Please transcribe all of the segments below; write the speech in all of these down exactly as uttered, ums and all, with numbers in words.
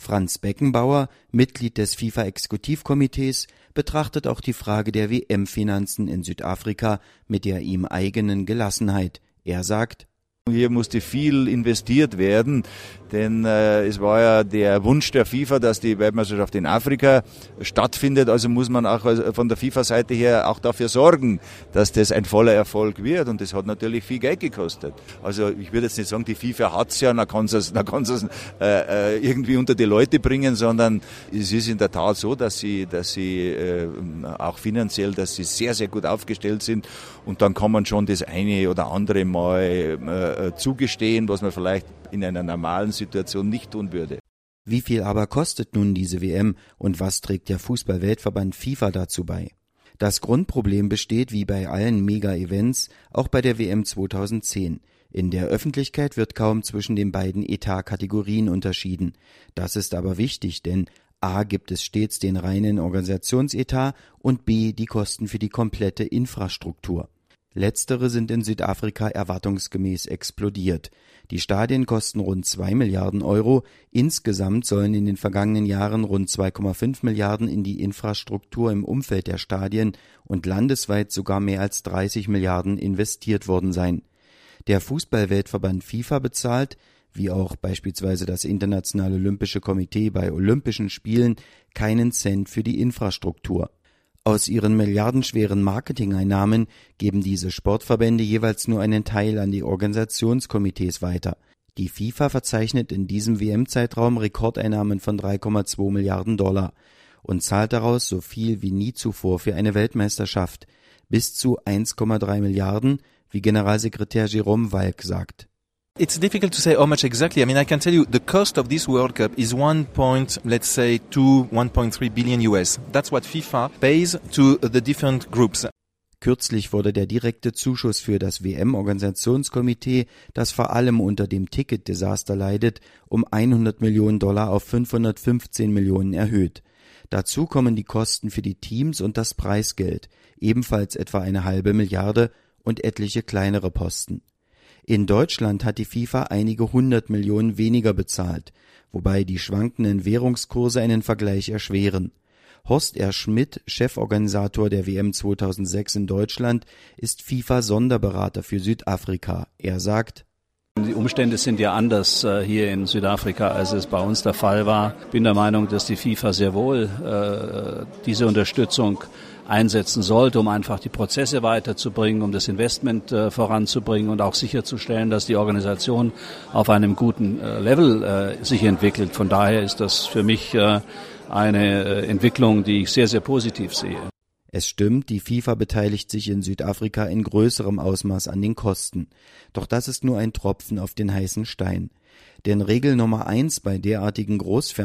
Franz Beckenbauer, Mitglied des FIFA-Exekutivkomitees, betrachtet auch die Frage der W M-Finanzen in Südafrika mit der ihm eigenen Gelassenheit. Er sagt: Hier musste viel investiert werden, denn äh, es war ja der Wunsch der FIFA, dass die Weltmeisterschaft in Afrika stattfindet. Also muss man auch von der FIFA-Seite her auch dafür sorgen, dass das ein voller Erfolg wird. Und das hat natürlich viel Geld gekostet. Also ich würde jetzt nicht sagen, die FIFA hat's ja, dann kann es dann kann es äh, irgendwie unter die Leute bringen, sondern es ist in der Tat so, dass sie, dass sie äh, auch finanziell, dass sie sehr, sehr gut aufgestellt sind. Und dann kann man schon das eine oder andere mal äh, zugestehen, was man vielleicht in einer normalen Situation nicht tun würde. Wie viel aber kostet nun diese W M und was trägt der Fußball-Weltverband FIFA dazu bei? Das Grundproblem besteht wie bei allen Mega-Events auch bei der W M zweitausendzehn. In der Öffentlichkeit wird kaum zwischen den beiden Etatkategorien unterschieden. Das ist aber wichtig, denn A gibt es stets den reinen Organisationsetat und B die Kosten für die komplette Infrastruktur. Letztere sind in Südafrika erwartungsgemäß explodiert. Die Stadien kosten rund zwei Milliarden Euro. Insgesamt sollen in den vergangenen Jahren rund zwei Komma fünf Milliarden in die Infrastruktur im Umfeld der Stadien und landesweit sogar mehr als dreißig Milliarden investiert worden sein. Der Fußball-Weltverband FIFA bezahlt, wie auch beispielsweise das Internationale Olympische Komitee bei Olympischen Spielen, keinen Cent für die Infrastruktur. Aus ihren milliardenschweren Marketingeinnahmen geben diese Sportverbände jeweils nur einen Teil an die Organisationskomitees weiter. Die FIFA verzeichnet in diesem W M-Zeitraum Rekordeinnahmen von drei Komma zwei Milliarden Dollar und zahlt daraus so viel wie nie zuvor für eine Weltmeisterschaft, bis zu eins Komma drei Milliarden, wie Generalsekretär Jérôme Valcke sagt. It's difficult to say how much exactly. I mean, I can tell you the cost of this World Cup is one point, let's say, two, one point three billion U S. That's what FIFA pays to the different groups. Kürzlich wurde der direkte Zuschuss für das W M-Organisationskomitee, das vor allem unter dem Ticket-Desaster leidet, um hundert Millionen Dollar auf fünfhundertfünfzehn Millionen erhöht. Dazu kommen die Kosten für die Teams und das Preisgeld, ebenfalls etwa eine halbe Milliarde und etliche kleinere Posten. In Deutschland hat die FIFA einige hundert Millionen weniger bezahlt, wobei die schwankenden Währungskurse einen Vergleich erschweren. Horst R. Schmidt, Cheforganisator der W M zweitausendsechs in Deutschland, ist FIFA-Sonderberater für Südafrika. Er sagt: Die Umstände sind ja anders äh, hier in Südafrika, als es bei uns der Fall war. Ich bin der Meinung, dass die FIFA sehr wohl äh, diese Unterstützung einsetzen sollte, um einfach die Prozesse weiterzubringen, um das Investment äh, voranzubringen und auch sicherzustellen, dass die Organisation auf einem guten äh, Level äh, sich entwickelt. Von daher ist das für mich äh, eine äh, Entwicklung, die ich sehr, sehr positiv sehe. Es stimmt, die FIFA beteiligt sich in Südafrika in größerem Ausmaß an den Kosten. Doch das ist nur ein Tropfen auf den heißen Stein. Denn Regel Nummer eins bei derartigen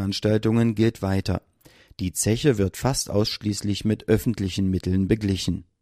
Großveranstaltungen gilt weiter. Die Zeche wird fast ausschließlich mit öffentlichen Mitteln beglichen.